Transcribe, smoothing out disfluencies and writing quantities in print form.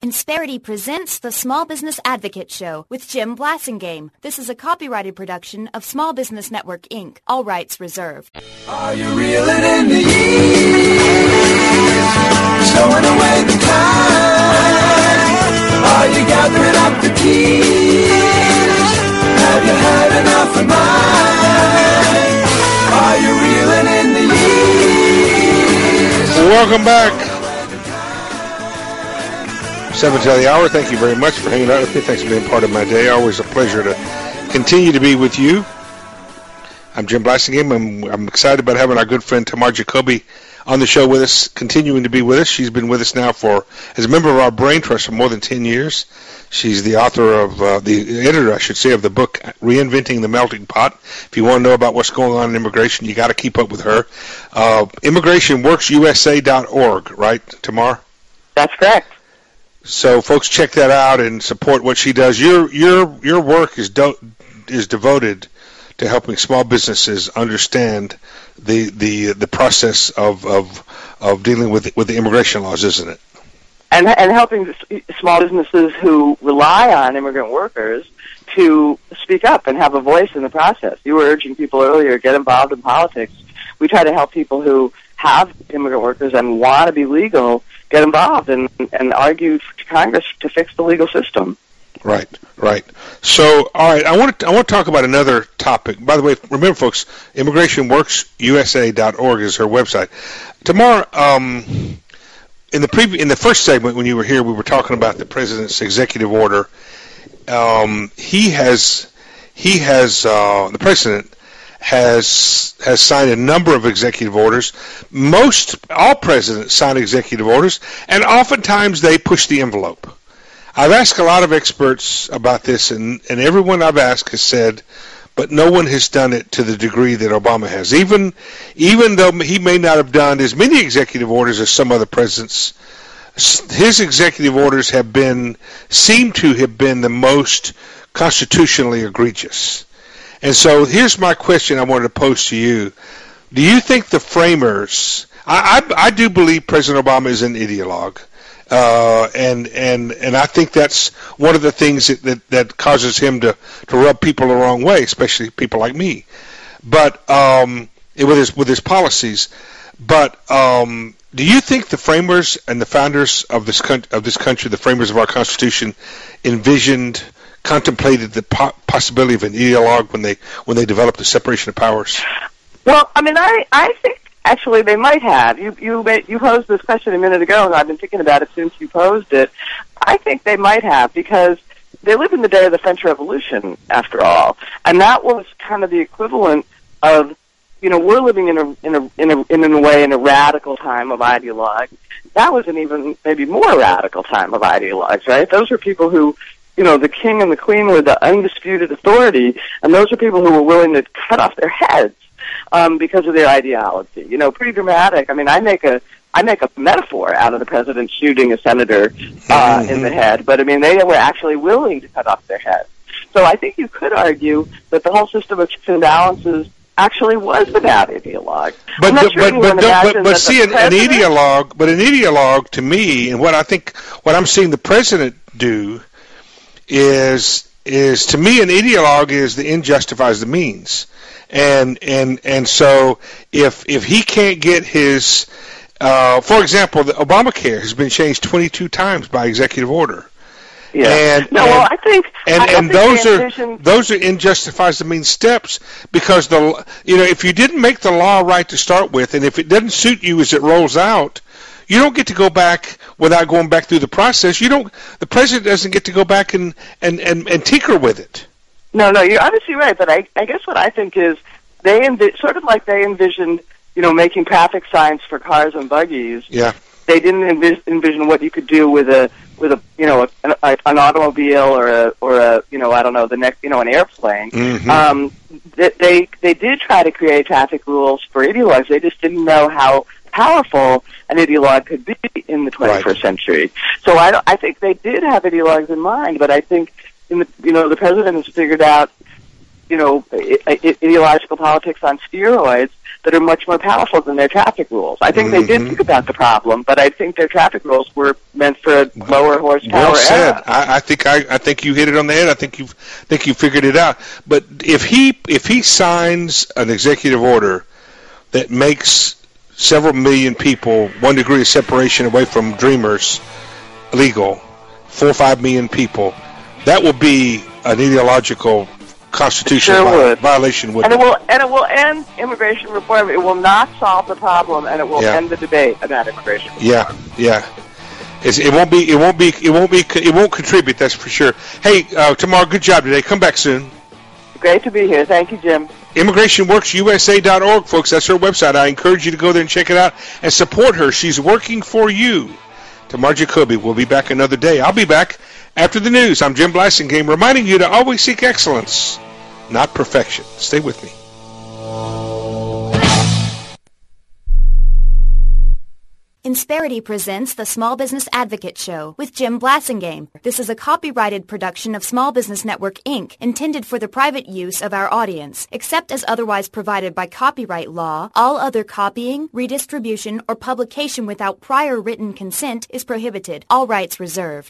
Insperity presents the Small Business Advocate Show with Jim Blasingame. This is a copyrighted production of Small Business Network, Inc. All rights reserved. Are you reeling in the years? Stowing away the time? Are you gathering up the tears? Have you had enough of mine? Are you reeling in the years? Welcome back. 7 till the hour. Thank you very much for hanging out with me. Thanks for being part of my day. Always a pleasure to continue to be with you. I'm Jim Blasingame. I'm excited about having our good friend Tamar Jacoby on the show with us, continuing to be with us. She's been with us now as a member of our Brain Trust for more than 10 years. She's the author of, the editor, I should say, of the book Reinventing the Melting Pot. If you want to know about what's going on in immigration, you got to keep up with her. ImmigrationWorksUSA.org, right, Tamar? That's correct. So, folks, check that out and support what she does. Your work is devoted to helping small businesses understand the process of dealing with the immigration laws, isn't it? And helping small businesses who rely on immigrant workers to speak up and have a voice in the process. You were urging people earlier, get involved in politics. We try to help people who have immigrant workers and want to be legal get involved and argue to Congress to fix the legal system. Right. So, all right, I want to talk about another topic. By the way, remember, folks, ImmigrationWorksUSA.org is her website. Tamar, in the first segment when you were here, we were talking about the president's executive order. The president has signed a number of executive orders. All presidents sign executive orders, and oftentimes they push the envelope. I've asked a lot of experts about this, and everyone I've asked has said, but no one has done it to the degree that Obama has. Even though he may not have done as many executive orders as some other presidents, his executive orders seem to have been the most constitutionally egregious. And so here's my question I wanted to pose to you. Do you think the framers, I do believe President Obama is an ideologue, and I think that's one of the things that causes him to rub people the wrong way, especially people like me, but with his policies. But do you think the framers and the founders of this country, the framers of our Constitution, contemplated the possibility of an ideologue when they developed the separation of powers? Well, I mean, I think actually they might have. You posed this question a minute ago, and I've been thinking about it since you posed it. I think they might have, because they live in the day of the French Revolution, after all, and that was kind of the equivalent of, we're living in a way in a radical time of ideologues. That was an even maybe more radical time of ideologues, right? Those were people who, the king and the queen were the undisputed authority, and those are people who were willing to cut off their heads because of their ideology. Pretty dramatic. I mean, I make a metaphor out of the president shooting a senator in the head, but I mean, they were actually willing to cut off their heads. So I think you could argue that the whole system of checks and balances actually was about ideologue. But an ideologue to me, and what I'm seeing the president do is to me, an ideologue is the end justifies the means, and so if he can't get his, for example, the Obamacare has been changed 22 times by executive order. Yeah. I think those are end justifies the means steps, because if you didn't make the law right to start with, and if it doesn't suit you as it rolls out, you don't get to go back without going back through the process. The president doesn't get to go back and tinker with it. No, you're obviously right. But I guess what I think is they envisioned, making traffic signs for cars and buggies. Yeah. They didn't envision what you could do with an automobile or a I don't know, an airplane. Mm-hmm. They did try to create traffic rules for ideologues. They just didn't know how powerful an ideologue could be in the 21st century. So I think they did have ideologues in mind, but I think the president has figured out ideological politics on steroids that are much more powerful than their traffic rules. I think they did think about the problem, but I think their traffic rules were meant for a lower horsepower Well said. era. I think you hit it on the head. I think you figured it out. But if he signs an executive order that makes several million people 1 degree of separation away from dreamers legal, 4 or 5 million people, that will be an ideological constitutional violation. And it will end immigration reform. It will not solve the problem, and it will end the debate about immigration reform. Yeah. It won't contribute. That's for sure. Hey, Tamar, good job today. Come back soon. Great to be here. Thank you, Jim. ImmigrationWorksUSA.org, folks. That's her website. I encourage you to go there and check it out and support her. She's working for you. Tamar Jacoby will be back another day. I'll be back after the news. I'm Jim Blasingame, reminding you to always seek excellence, not perfection. Stay with me. Insperity presents the Small Business Advocate Show with Jim Blasingame. This is a copyrighted production of Small Business Network, Inc., intended for the private use of our audience. Except as otherwise provided by copyright law, all other copying, redistribution, or publication without prior written consent is prohibited. All rights reserved.